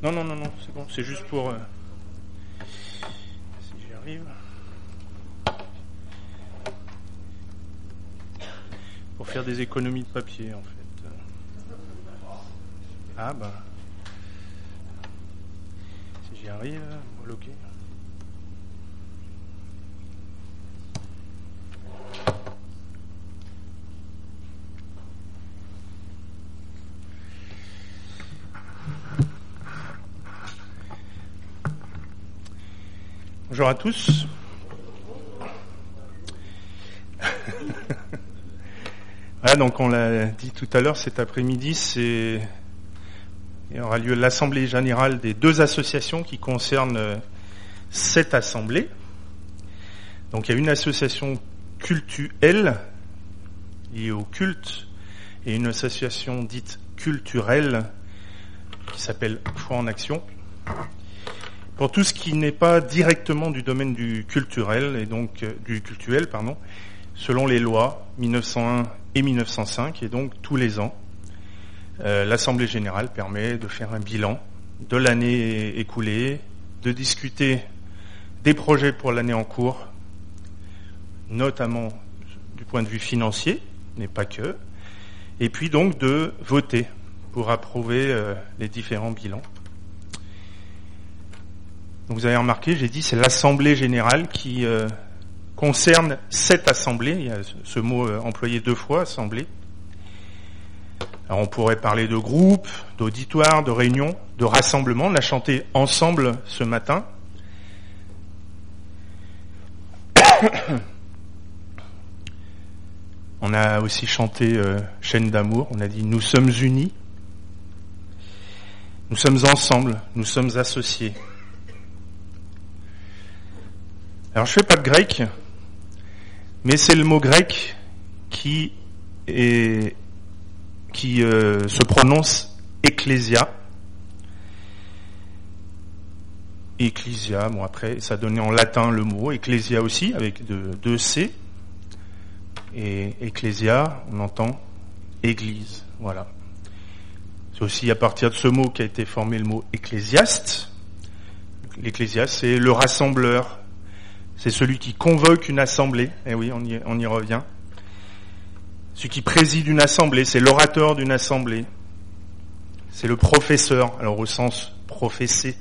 Non, c'est bon, c'est juste pour... si j'y arrive... Pour faire des économies de papier, en fait. Ah, bah... Si j'y arrive, bloqué. Bonjour à tous. Voilà, donc on l'a dit tout à l'heure, cet après-midi, il aura lieu l'assemblée générale des deux associations qui concernent cette assemblée. Donc il y a une association cultuelle liée au culte et une association dite culturelle qui s'appelle Foi en Action. Pour tout ce qui n'est pas directement du domaine du culturel et donc du cultuel, selon les lois 1901 et 1905, et donc tous les ans, l'Assemblée générale permet de faire un bilan de l'année écoulée, de discuter des projets pour l'année en cours, notamment du point de vue financier, mais pas que, et puis donc de voter pour approuver les différents bilans. Donc vous avez remarqué, j'ai dit c'est l'Assemblée générale qui concerne cette assemblée. Il y a ce mot employé 2 fois, assemblée. Alors on pourrait parler de groupe, d'auditoire, de réunion, de rassemblement. On a chanté ensemble ce matin. On a aussi chanté Chaîne d'amour. On a dit nous sommes unis. Nous sommes ensemble. Nous sommes associés. Alors je fais pas de grec, mais c'est le mot grec qui se prononce ecclésia. Ecclésia, bon après ça donnait en latin le mot ecclésia aussi avec deux C. Et ecclésia, on entend église, voilà. C'est aussi à partir de ce mot qu'a été formé le mot ecclésiaste. L'ecclésiaste, c'est le rassembleur. C'est celui qui convoque une assemblée. Eh oui, on y revient. Celui qui préside une assemblée, c'est l'orateur d'une assemblée. C'est le professeur, alors au sens professé.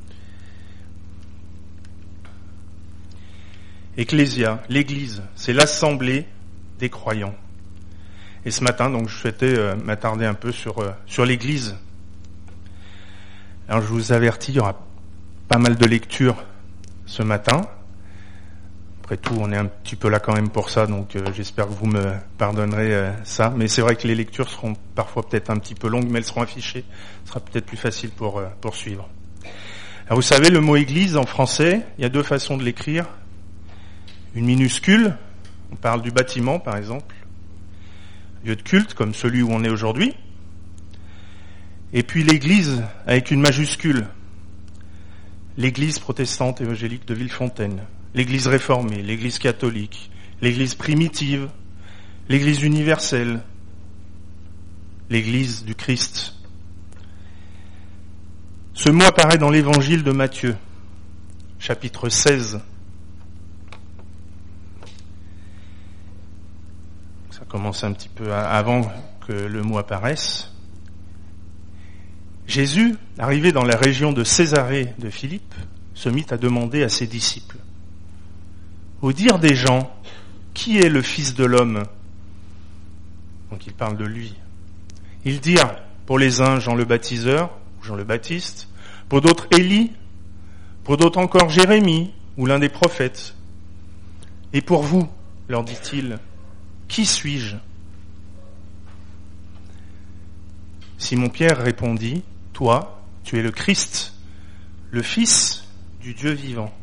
Ecclésia, l'église, c'est l'assemblée des croyants. Et ce matin, donc, je souhaitais m'attarder un peu sur l'église. Alors je vous avertis, il y aura pas mal de lectures ce matin. Après tout, on est un petit peu là quand même pour ça, donc j'espère que vous me pardonnerez ça. Mais c'est vrai que les lectures seront parfois peut-être un petit peu longues, mais elles seront affichées. Ce sera peut-être plus facile pour suivre. Alors vous savez, le mot église en français, il y a 2 façons de l'écrire. Une minuscule, on parle du bâtiment par exemple, lieu de culte comme celui où on est aujourd'hui. Et puis l'église avec une majuscule, l'église protestante évangélique de Villefontaine. L'église réformée, l'église catholique, l'église primitive, l'église universelle, l'église du Christ. Ce mot apparaît dans l'évangile de Matthieu, chapitre 16. Ça commence un petit peu avant que le mot apparaisse. Jésus, arrivé dans la région de Césarée de Philippe, se mit à demander à ses disciples: au dire des gens, qui est le Fils de l'homme? Donc il parle de lui. Ils dirent, pour les uns, Jean le baptiseur, ou Jean le Baptiste, pour d'autres Élie, pour d'autres encore Jérémie, ou l'un des prophètes. Et pour vous, leur dit-il, qui suis-je? Simon-Pierre répondit, toi, tu es le Christ, le Fils du Dieu vivant.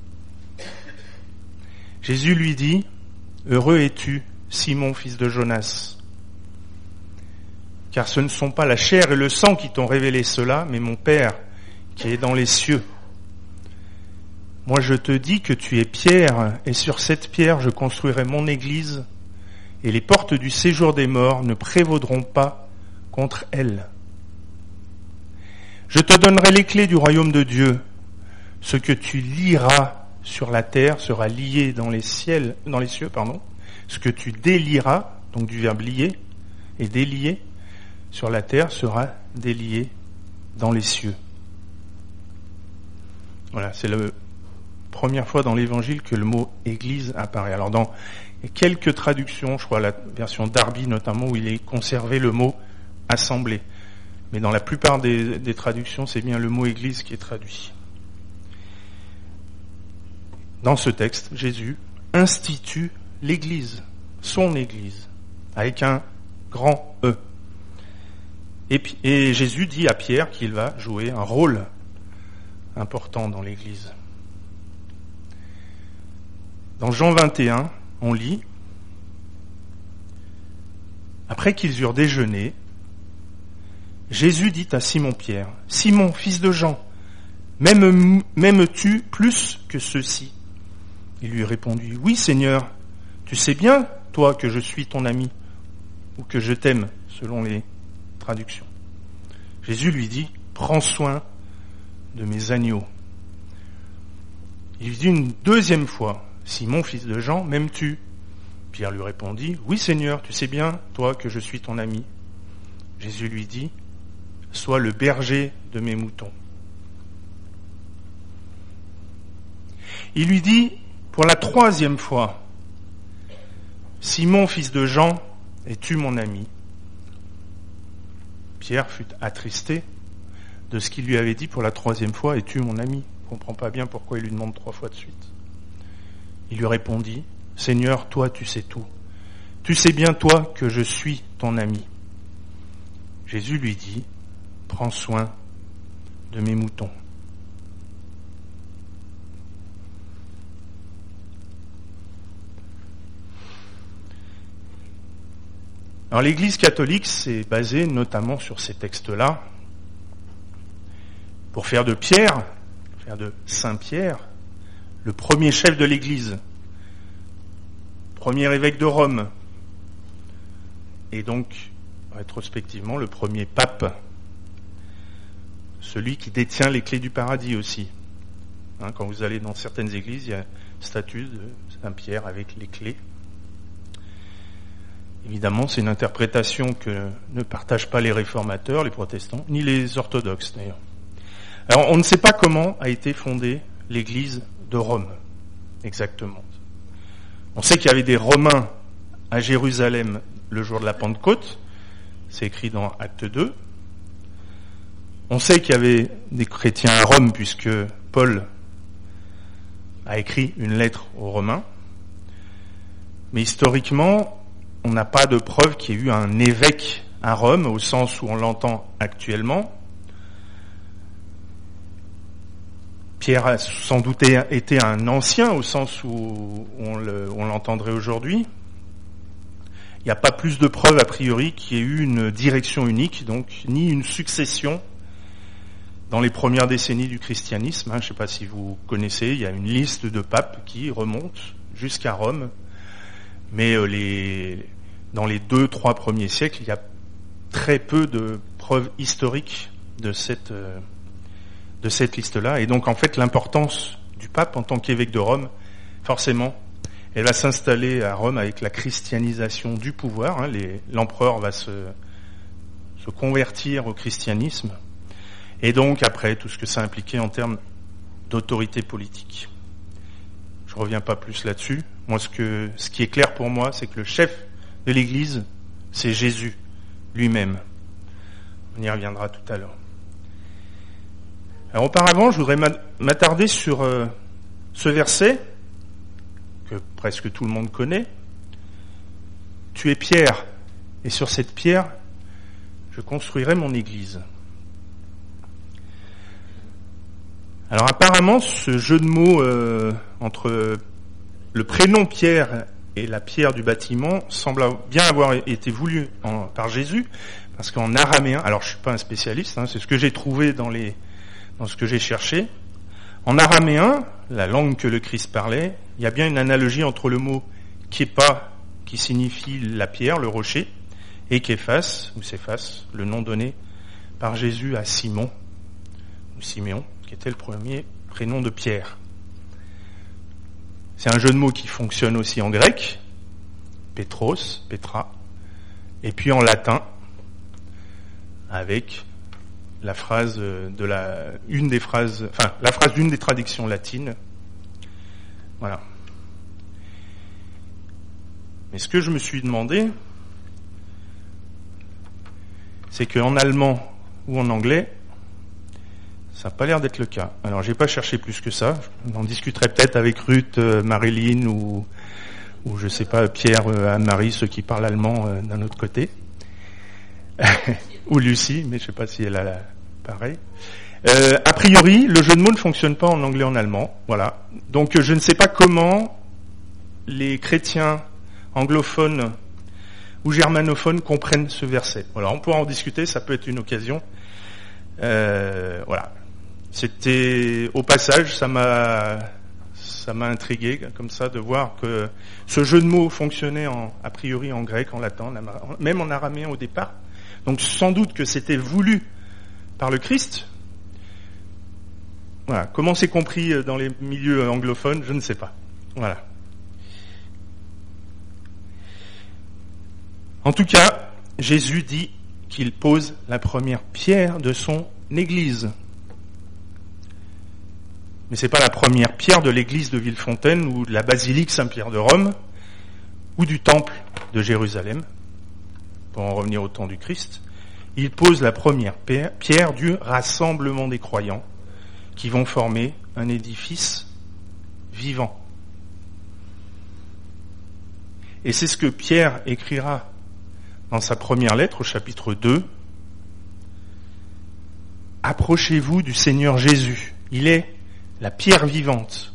Jésus lui dit, heureux es-tu, Simon, fils de Jonas, car ce ne sont pas la chair et le sang qui t'ont révélé cela, mais mon Père qui est dans les cieux. Moi je te dis que tu es Pierre, et sur cette pierre je construirai mon église, et les portes du séjour des morts ne prévaudront pas contre elle. Je te donnerai les clés du royaume de Dieu. Ce que tu lieras sur la terre sera lié dans les cieux. Ce que tu délieras, donc du verbe lier et délier, sur la terre sera délié dans les cieux. Voilà, c'est la première fois dans l'Évangile que le mot Église apparaît. Alors dans quelques traductions, je crois la version Darby notamment, où il est conservé le mot assemblée. Mais dans la plupart des traductions, c'est bien le mot Église qui est traduit. Dans ce texte, Jésus institue l'Église, son Église, avec un grand E. Et Jésus dit à Pierre qu'il va jouer un rôle important dans l'Église. Dans Jean 21, on lit « Après qu'ils eurent déjeuné, Jésus dit à Simon-Pierre, « Simon, fils de Jean, m'aimes-tu plus que ceux-ci » Il lui répondit, « Oui, Seigneur, tu sais bien, toi, que je suis ton ami, ou que je t'aime, selon les traductions. » Jésus lui dit, « Prends soin de mes agneaux. » Il lui dit une deuxième fois, « Simon, fils de Jean, m'aimes-tu » Pierre lui répondit, « Oui, Seigneur, tu sais bien, toi, que je suis ton ami. » Jésus lui dit, « Sois le berger de mes moutons. » Il lui dit, pour la troisième fois, « Simon, fils de Jean, es-tu mon ami ?» Pierre fut attristé de ce qu'il lui avait dit pour la troisième fois, « Es-tu mon ami ?» Il ne comprend pas bien pourquoi il lui demande 3 fois de suite. Il lui répondit, « Seigneur, toi tu sais tout. Tu sais bien, toi, que je suis ton ami. » Jésus lui dit, « Prends soin de mes moutons. » Alors l'Église catholique s'est basée notamment sur ces textes-là pour faire de Pierre, faire de Saint Pierre, le premier chef de l'Église, premier évêque de Rome, et donc rétrospectivement le premier pape, celui qui détient les clés du paradis aussi. Quand vous allez dans certaines églises, il y a une statue de Saint Pierre avec les clés. Évidemment, c'est une interprétation que ne partagent pas les réformateurs, les protestants, ni les orthodoxes d'ailleurs. Alors, on ne sait pas comment a été fondée l'église de Rome, exactement. On sait qu'il y avait des Romains à Jérusalem le jour de la Pentecôte, c'est écrit dans Acte 2. On sait qu'il y avait des chrétiens à Rome, puisque Paul a écrit une lettre aux Romains. Mais historiquement, on n'a pas de preuve qu'il y ait eu un évêque à Rome, au sens où on l'entend actuellement. Pierre a sans doute été un ancien, au sens où on l'entendrait aujourd'hui. Il n'y a pas plus de preuves, a priori, qu'il y ait eu une direction unique, donc ni une succession dans les premières décennies du christianisme. Je ne sais pas si vous connaissez, il y a une liste de papes qui remonte jusqu'à Rome. Mais dans les 2-3 premiers siècles, il y a très peu de preuves historiques de cette liste-là. Et donc, en fait, l'importance du pape en tant qu'évêque de Rome, forcément, elle va s'installer à Rome avec la christianisation du pouvoir. L'empereur va se convertir au christianisme. Et donc, après, tout ce que ça impliquait en termes d'autorité politique. Je ne reviens pas plus là-dessus. Moi, ce qui est clair pour moi, c'est que le chef de l'Église, c'est Jésus lui-même. On y reviendra tout à l'heure. Alors auparavant, je voudrais m'attarder sur ce verset que presque tout le monde connaît. « Tu es Pierre, et sur cette pierre, je construirai mon Église. » Alors apparemment, ce jeu de mots entre le prénom Pierre et la pierre du bâtiment semble bien avoir été voulu par Jésus, parce qu'en araméen, alors je suis pas un spécialiste, c'est ce que j'ai trouvé dans ce que j'ai cherché. En araméen, la langue que le Christ parlait, il y a bien une analogie entre le mot képa, qui signifie la pierre, le rocher, et képhas, ou Céphas, le nom donné par Jésus à Simon, ou Siméon, qui était le premier prénom de Pierre. C'est un jeu de mots qui fonctionne aussi en grec, Petros, Petra, et puis en latin, avec la phrase la phrase d'une des traductions latines. Voilà. Mais ce que je me suis demandé, c'est qu'en allemand ou en anglais, ça n'a pas l'air d'être le cas. Alors, j'ai pas cherché plus que ça. On en discuterait peut-être avec Ruth, Marilyn ou je sais pas, Pierre, Anne-Marie, ceux qui parlent allemand d'un autre côté. Ou Lucie, mais je sais pas si elle a pareil. A priori, le jeu de mots ne fonctionne pas en anglais et en allemand. Voilà. Donc, je ne sais pas comment les chrétiens anglophones ou germanophones comprennent ce verset. Voilà, on pourra en discuter, ça peut être une occasion. Voilà. C'était au passage, ça m'a intrigué comme ça de voir que ce jeu de mots fonctionnait a priori en grec, en latin, même en araméen au départ. Donc sans doute que c'était voulu par le Christ. Voilà. Comment c'est compris dans les milieux anglophones, je ne sais pas. Voilà. En tout cas, Jésus dit qu'il pose la première pierre de son église. Mais c'est pas la première pierre de l'église de Villefontaine ou de la basilique Saint-Pierre de Rome ou du temple de Jérusalem, pour en revenir au temps du Christ. Il pose la première pierre du rassemblement des croyants qui vont former un édifice vivant. Et c'est ce que Pierre écrira dans sa première lettre au chapitre 2. Approchez-vous du Seigneur Jésus. Il est la pierre vivante.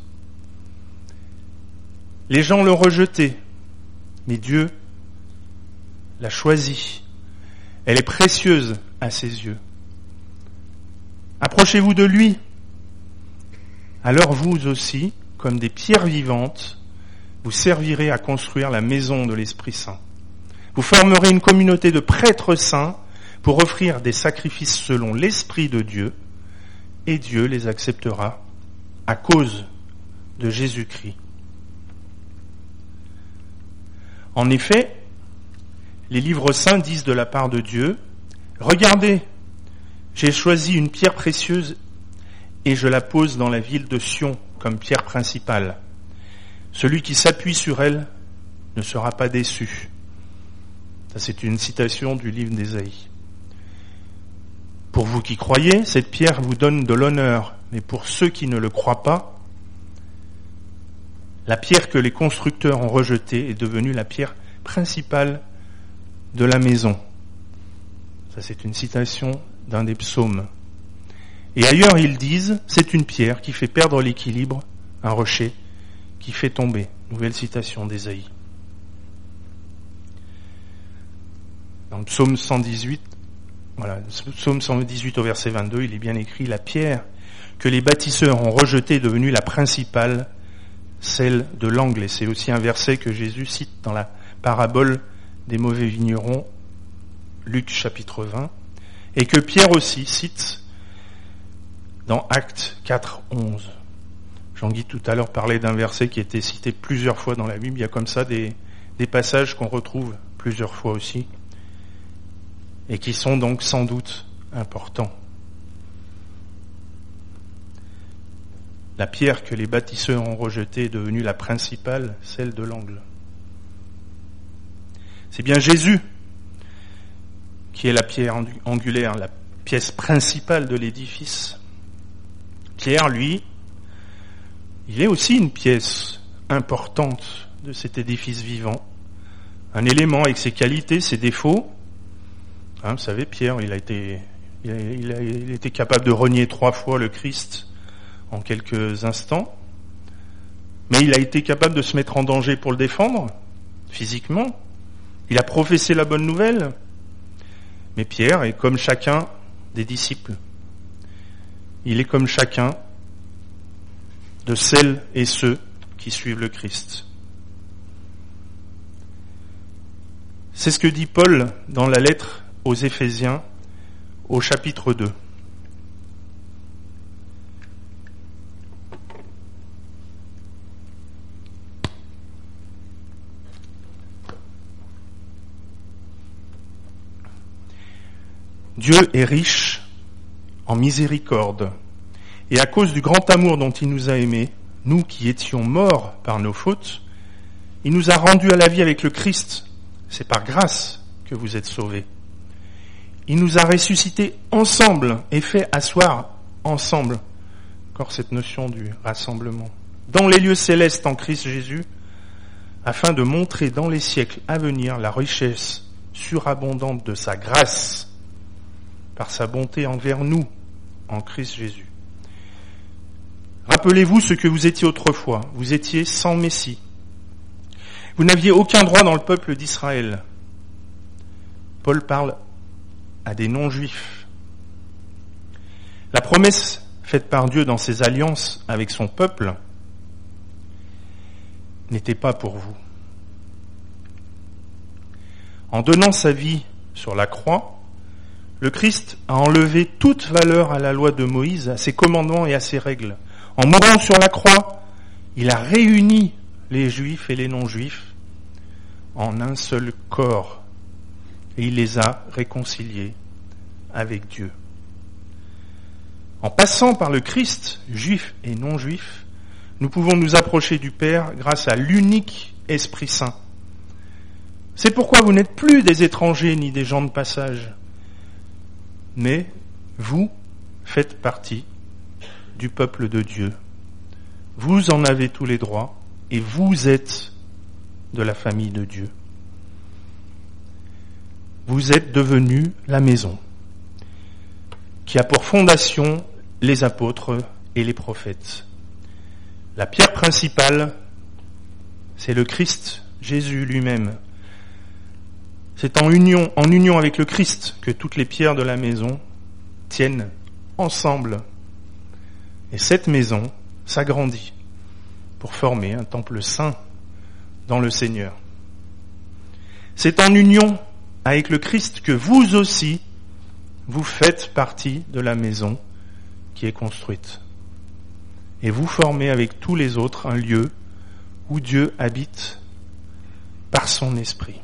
Les gens l'ont rejetée, mais Dieu l'a choisie. Elle est précieuse à ses yeux. Approchez-vous de lui. Alors vous aussi, comme des pierres vivantes, vous servirez à construire la maison de l'Esprit Saint. Vous formerez une communauté de prêtres saints pour offrir des sacrifices selon l'Esprit de Dieu, et Dieu les acceptera à cause de Jésus-Christ. En effet, les livres saints disent de la part de Dieu, « Regardez, j'ai choisi une pierre précieuse et je la pose dans la ville de Sion comme pierre principale. Celui qui s'appuie sur elle ne sera pas déçu. » Ça, c'est une citation du livre d'Ésaïe. Pour vous qui croyez, cette pierre vous donne de l'honneur, mais pour ceux qui ne le croient pas, la pierre que les constructeurs ont rejetée est devenue la pierre principale de la maison. Ça, c'est une citation d'un des psaumes. Et ailleurs, ils disent, c'est une pierre qui fait perdre l'équilibre, un rocher qui fait tomber. Nouvelle citation d'Ésaïe. Dans le psaume 118, voilà, psaume 118 au verset 22, il est bien écrit, la pierre que les bâtisseurs ont rejetée est devenue la principale, celle de l'angle. Et c'est aussi un verset que Jésus cite dans la parabole des mauvais vignerons, Luc chapitre 20, et que Pierre aussi cite dans Actes 4, 11. Jean-Guy tout à l'heure parlait d'un verset qui était cité plusieurs fois dans la Bible. Il y a comme ça des passages qu'on retrouve plusieurs fois aussi, et qui sont donc sans doute importants. La pierre que les bâtisseurs ont rejetée est devenue la principale, celle de l'angle. C'est bien Jésus qui est la pierre angulaire, la pièce principale de l'édifice. Pierre, lui, il est aussi une pièce importante de cet édifice vivant, un élément avec ses qualités, ses défauts. Vous savez, Pierre, il était capable de renier 3 fois le Christ en quelques instants, mais il a été capable de se mettre en danger pour le défendre, physiquement. Il a professé la bonne nouvelle, mais Pierre est comme chacun des disciples. Il est comme chacun de celles et ceux qui suivent le Christ. C'est ce que dit Paul dans la lettre aux Éphésiens au chapitre 2. Dieu est riche en miséricorde. Et à cause du grand amour dont il nous a aimés, nous qui étions morts par nos fautes, il nous a rendus à la vie avec le Christ. C'est par grâce que vous êtes sauvés. Il nous a ressuscités ensemble et fait asseoir ensemble. Encore cette notion du rassemblement. Dans les lieux célestes en Christ Jésus, afin de montrer dans les siècles à venir la richesse surabondante de sa grâce par sa bonté envers nous en Christ Jésus. Rappelez-vous ce que vous étiez autrefois. Vous étiez sans Messie. Vous n'aviez aucun droit dans le peuple d'Israël. Paul parle à des non-juifs. La promesse faite par Dieu dans ses alliances avec son peuple n'était pas pour vous. En donnant sa vie sur la croix, le Christ a enlevé toute valeur à la loi de Moïse, à ses commandements et à ses règles. En mourant sur la croix, il a réuni les juifs et les non-juifs en un seul corps et il les a réconciliés avec Dieu. En passant par le Christ, juifs et non-juifs, nous pouvons nous approcher du Père grâce à l'unique Esprit Saint. C'est pourquoi vous n'êtes plus des étrangers ni des gens de passage, mais vous faites partie du peuple de Dieu. Vous en avez tous les droits et vous êtes de la famille de Dieu. Vous êtes devenus la maison qui a pour fondation les apôtres et les prophètes. La pierre principale, c'est le Christ, Jésus lui-même. C'est en union avec le Christ que toutes les pierres de la maison tiennent ensemble. Et cette maison s'agrandit pour former un temple saint dans le Seigneur. C'est en union avec le Christ que vous aussi, vous faites partie de la maison qui est construite. Et vous formez avec tous les autres un lieu où Dieu habite par son esprit.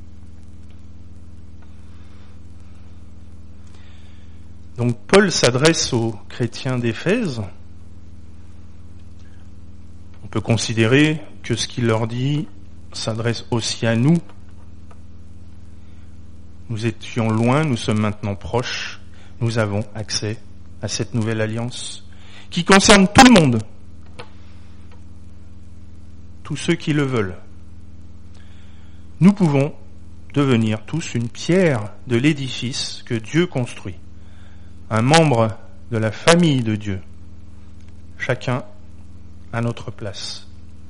Donc Paul s'adresse aux chrétiens d'Éphèse. On peut considérer que ce qu'il leur dit s'adresse aussi à nous. Nous étions loin, nous sommes maintenant proches. Nous avons accès à cette nouvelle alliance qui concerne tout le monde, tous ceux qui le veulent. Nous pouvons devenir tous une pierre de l'édifice que Dieu construit, un membre de la famille de Dieu, chacun à notre place.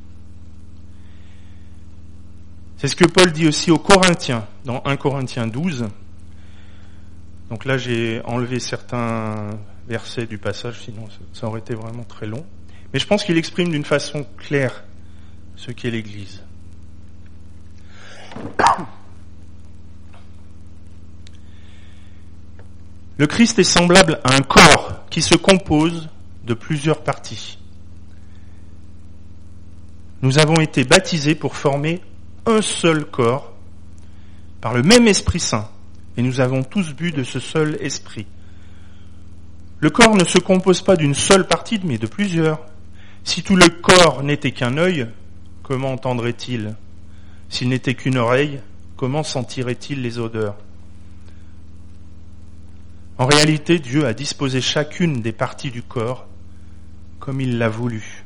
C'est ce que Paul dit aussi aux Corinthiens, dans 1 Corinthiens 12. Donc là, j'ai enlevé certains versets du passage, sinon ça aurait été vraiment très long. Mais je pense qu'il exprime d'une façon claire ce qu'est l'Église. Le Christ est semblable à un corps qui se compose de plusieurs parties. Nous avons été baptisés pour former un seul corps par le même Esprit Saint, et nous avons tous bu de ce seul Esprit. Le corps ne se compose pas d'une seule partie, mais de plusieurs. Si tout le corps n'était qu'un œil, comment entendrait-il ? S'il n'était qu'une oreille, comment sentirait-il les odeurs ? En réalité, Dieu a disposé chacune des parties du corps comme il l'a voulu.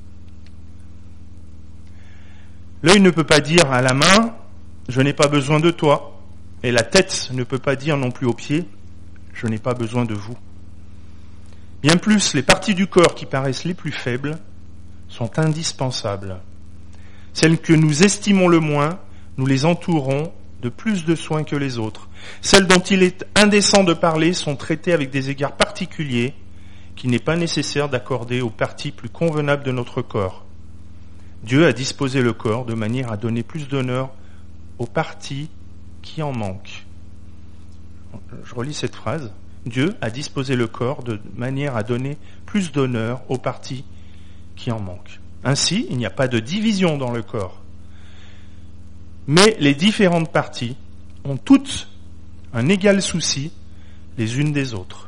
L'œil ne peut pas dire à la main « je n'ai pas besoin de toi », et la tête ne peut pas dire non plus aux pieds « je n'ai pas besoin de vous ». Bien plus, les parties du corps qui paraissent les plus faibles sont indispensables. Celles que nous estimons le moins, nous les entourons de plus de soins que les autres. Celles dont il est indécent de parler sont traitées avec des égards particuliers qu'il n'est pas nécessaire d'accorder aux parties plus convenables de notre corps. Dieu a disposé le corps de manière à donner plus d'honneur aux parties qui en manquent. Je relis cette phrase. Dieu a disposé le corps de manière à donner plus d'honneur aux parties qui en manquent. Ainsi, il n'y a pas de division dans le corps. Mais les différentes parties ont toutes un égal souci, les unes des autres.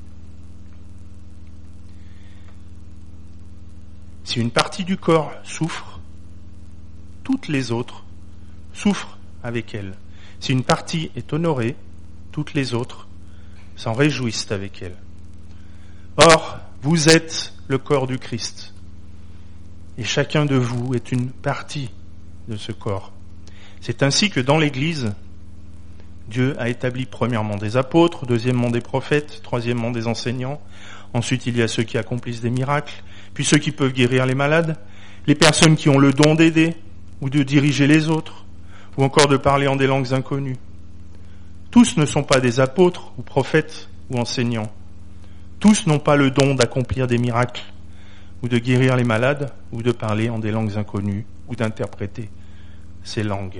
Si une partie du corps souffre, toutes les autres souffrent avec elle. Si une partie est honorée, toutes les autres s'en réjouissent avec elle. Or, vous êtes le corps du Christ, et chacun de vous est une partie de ce corps. C'est ainsi que dans l'Église, Dieu a établi premièrement des apôtres, deuxièmement des prophètes, troisièmement des enseignants, ensuite il y a ceux qui accomplissent des miracles, puis ceux qui peuvent guérir les malades, les personnes qui ont le don d'aider ou de diriger les autres, ou encore de parler en des langues inconnues. Tous ne sont pas des apôtres ou prophètes ou enseignants. Tous n'ont pas le don d'accomplir des miracles, ou de guérir les malades, ou de parler en des langues inconnues, ou d'interpréter ces langues.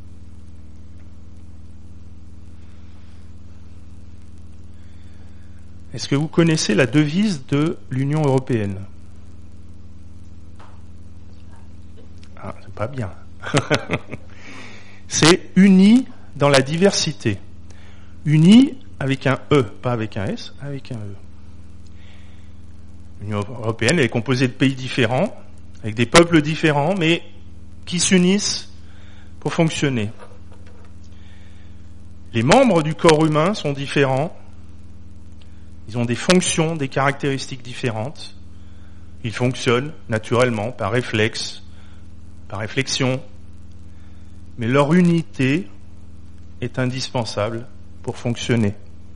Est-ce que vous connaissez la devise de l'Union européenne ? Ah, c'est pas bien. C'est unis dans la diversité. Unis avec un E, pas avec un S, avec un E. L'Union européenne elle est composée de pays différents, avec des peuples différents, mais qui s'unissent pour fonctionner. Les membres du corps humain sont différents, ils ont des fonctions, des caractéristiques différentes, ils fonctionnent naturellement par réflexe, par réflexion, mais leur unité est indispensable pour fonctionner.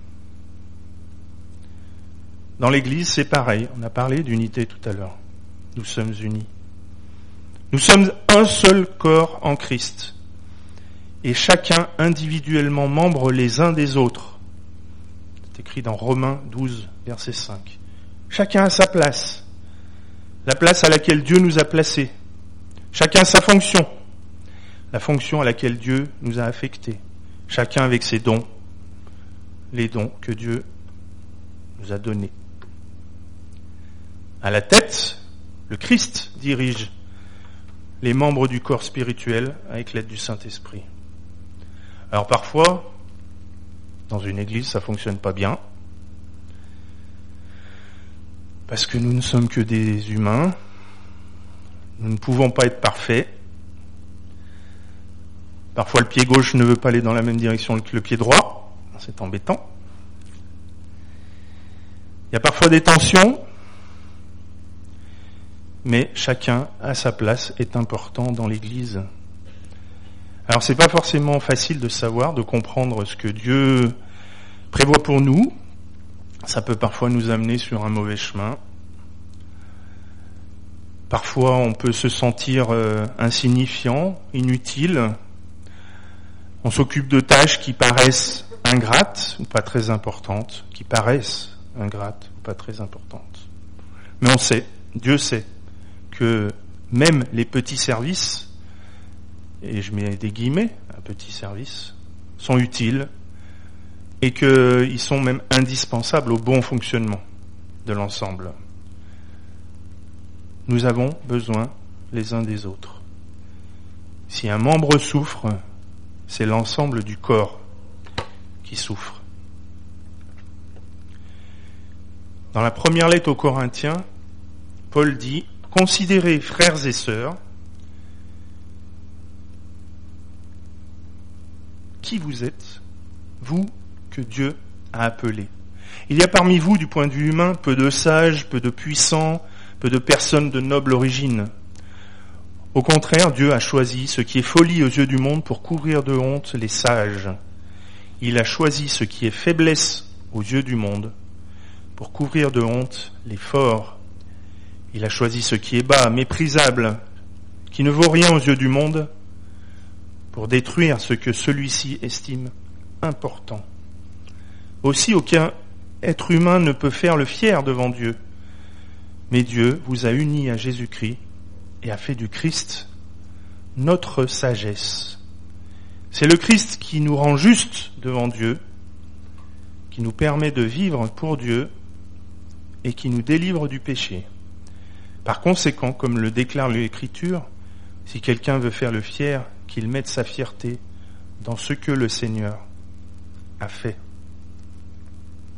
Dans l'Église, c'est pareil. On a parlé d'unité tout à l'heure. Nous sommes unis. Nous sommes un seul corps en Christ. Et chacun individuellement membre les uns des autres. C'est écrit dans Romains 12, verset 5. Chacun a sa place. La place à laquelle Dieu nous a placés. Chacun sa fonction. La fonction à laquelle Dieu nous a affectés. Chacun avec ses dons. Les dons que Dieu nous a donnés. À la tête, le Christ dirige les membres du corps spirituel avec l'aide du Saint-Esprit. Alors parfois, dans une église, ça fonctionne pas bien, parce que nous ne sommes que des humains, nous ne pouvons pas être parfaits. Parfois le pied gauche ne veut pas aller dans la même direction que le pied droit, c'est embêtant. Il y a parfois des tensions, mais chacun à sa place est important dans l'Église. Alors c'est pas forcément facile de savoir, de comprendre ce que Dieu prévoit pour nous. Ça peut parfois nous amener sur un mauvais chemin. Parfois on peut se sentir insignifiant, inutile. On s'occupe de tâches qui paraissent ingrates ou pas très importantes, qui paraissent ingrates ou pas très importantes. Mais on sait, Dieu sait, que même les petits services, et je mets des guillemets, un petit service, sont utiles et qu'ils sont même indispensables au bon fonctionnement de l'ensemble. Nous avons besoin les uns des autres. Si un membre souffre, c'est l'ensemble du corps qui souffre. Dans la première lettre aux Corinthiens, Paul dit « Considérez, frères et sœurs, qui vous êtes, vous que Dieu a appelés. Il y a parmi vous, du point de vue humain, peu de sages, peu de puissants, peu de personnes de noble origine. Au contraire, Dieu a choisi ce qui est folie aux yeux du monde pour couvrir de honte les sages. Il a choisi ce qui est faiblesse aux yeux du monde pour couvrir de honte les forts. Il a choisi ce qui est bas, méprisable, qui ne vaut rien aux yeux du monde, pour détruire ce que celui-ci estime important. Aussi, aucun être humain ne peut faire le fier devant Dieu. Mais Dieu vous a unis à Jésus-Christ et a fait du Christ notre sagesse. C'est le Christ qui nous rend justes devant Dieu, qui nous permet de vivre pour Dieu et qui nous délivre du péché. Par conséquent, comme le déclare l'Écriture, si quelqu'un veut faire le fier, qu'il mette sa fierté dans ce que le Seigneur a fait.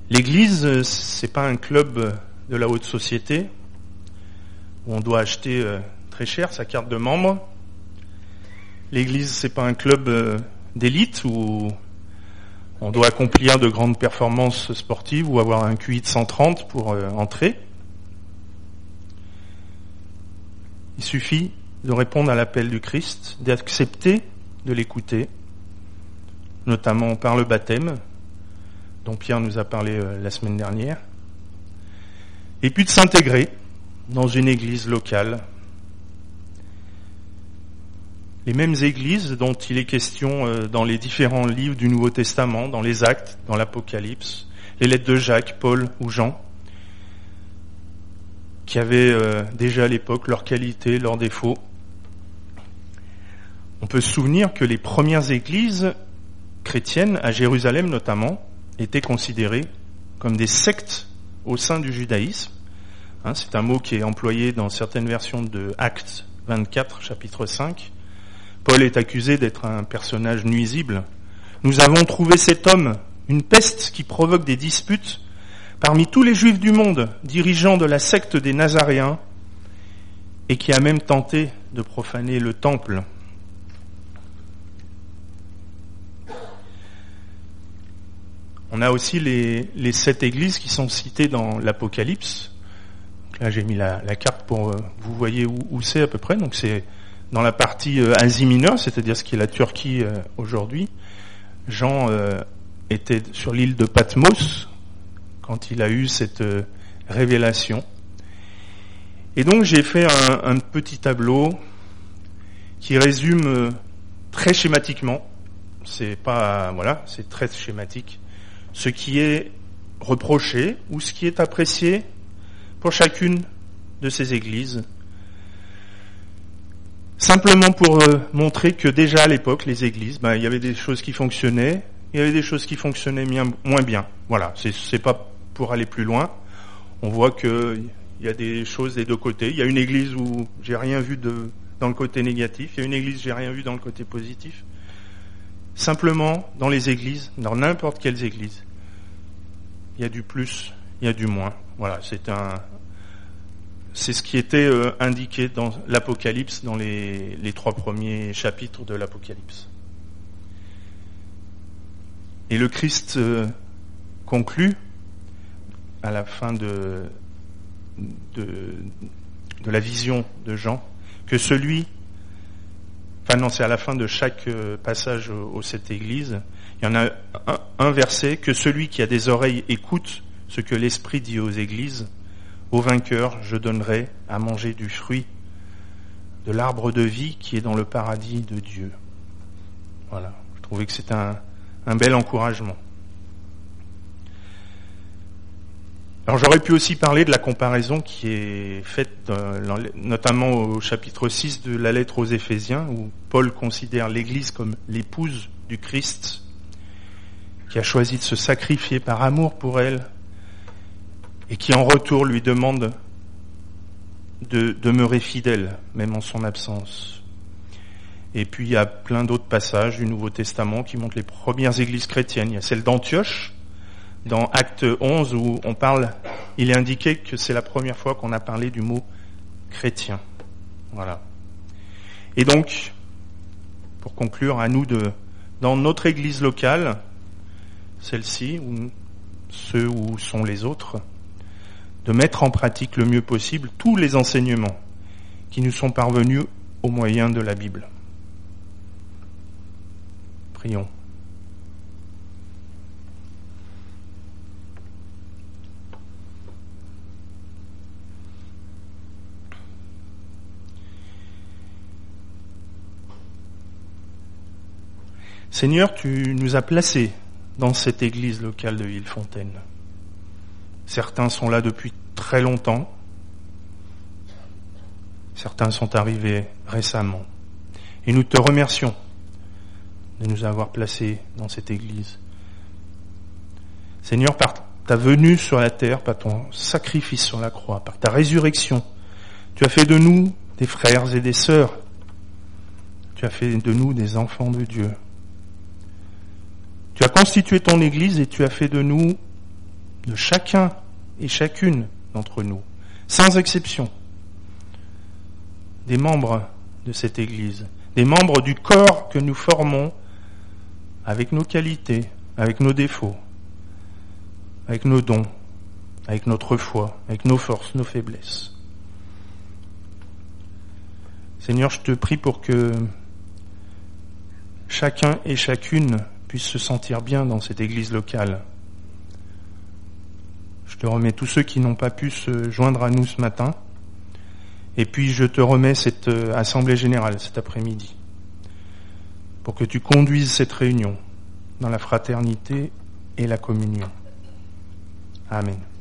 L'Église, c'est pas un club de la haute société où on doit acheter très cher sa carte de membre. L'Église, c'est pas un club d'élite où on doit accomplir de grandes performances sportives ou avoir un QI de 130 pour entrer. Il suffit de répondre à l'appel du Christ, d'accepter de l'écouter, notamment par le baptême, dont Pierre nous a parlé la semaine dernière, et puis de s'intégrer dans une église locale. Les mêmes églises dont il est question dans les différents livres du Nouveau Testament, dans les Actes, dans l'Apocalypse, les lettres de Jacques, Paul ou Jean, qui avaient déjà à l'époque leurs qualités, leurs défauts. On peut se souvenir que les premières églises chrétiennes, à Jérusalem notamment, étaient considérées comme des sectes au sein du judaïsme. C'est un mot qui est employé dans certaines versions de Actes 24, chapitre 5. Paul est accusé d'être un personnage nuisible. Nous avons trouvé cet homme, une peste qui provoque des disputes parmi tous les juifs du monde, dirigeant de la secte des Nazaréens, et qui a même tenté de profaner le temple. On a aussi les 7 églises qui sont citées dans l'Apocalypse. Donc là, j'ai mis la carte pour vous voyez où c'est à peu près. Donc c'est dans la partie Asie mineure, c'est-à-dire ce qui est la Turquie aujourd'hui. Jean était sur l'île de Patmos quand il a eu cette révélation. Et donc j'ai fait un petit tableau qui résume très schématiquement, c'est très schématique, ce qui est reproché ou ce qui est apprécié pour chacune de ces églises. Simplement pour montrer que déjà à l'époque, les églises, il y avait des choses qui fonctionnaient, il y avait des choses qui fonctionnaient moins bien. Voilà, c'est pas pour aller plus loin. On voit que il y a des choses des deux côtés. Il y a une église où j'ai rien vu dans le côté négatif, il y a une église où j'ai rien vu dans le côté positif. Simplement, dans les églises, dans n'importe quelles églises, il y a du plus, il y a du moins. Voilà, c'est ce qui était indiqué dans l'Apocalypse, dans les 3 premiers chapitres de l'Apocalypse. Et le Christ conclut à la fin de la vision de Jean que c'est à la fin de chaque passage aux 7 églises, il y en a un verset, que celui qui a des oreilles écoute ce que l'Esprit dit aux églises. Au vainqueur, je donnerai à manger du fruit de l'arbre de vie qui est dans le paradis de Dieu. Voilà, je trouvais que c'était un bel encouragement. Alors j'aurais pu aussi parler de la comparaison qui est faite notamment au chapitre 6 de la lettre aux Éphésiens, où Paul considère l'Église comme l'épouse du Christ, qui a choisi de se sacrifier par amour pour elle, et qui en retour lui demande de demeurer fidèle, même en son absence. Et puis il y a plein d'autres passages du Nouveau Testament qui montrent les premières églises chrétiennes. Il y a celle d'Antioche, dans Acte 11, où il est indiqué que c'est la première fois qu'on a parlé du mot chrétien. Voilà. Et donc, pour conclure, à nous dans notre église locale, celle-ci, ou ceux où sont les autres, de mettre en pratique le mieux possible tous les enseignements qui nous sont parvenus au moyen de la Bible. Prions. Seigneur, tu nous as placés dans cette église locale de Villefontaine. Certains sont là depuis très longtemps. Certains sont arrivés récemment. Et nous te remercions de nous avoir placés dans cette église. Seigneur, par ta venue sur la terre, par ton sacrifice sur la croix, par ta résurrection, tu as fait de nous des frères et des sœurs. Tu as fait de nous des enfants de Dieu. Tu as constitué ton église et tu as fait de nous de chacun et chacune d'entre nous, sans exception, des membres de cette Église, des membres du corps que nous formons avec nos qualités, avec nos défauts, avec nos dons, avec notre foi, avec nos forces, nos faiblesses. Seigneur, je te prie pour que chacun et chacune puisse se sentir bien dans cette Église locale. Je te remets tous ceux qui n'ont pas pu se joindre à nous ce matin. Et puis je te remets cette assemblée générale cet après-midi, pour que tu conduises cette réunion dans la fraternité et la communion. Amen.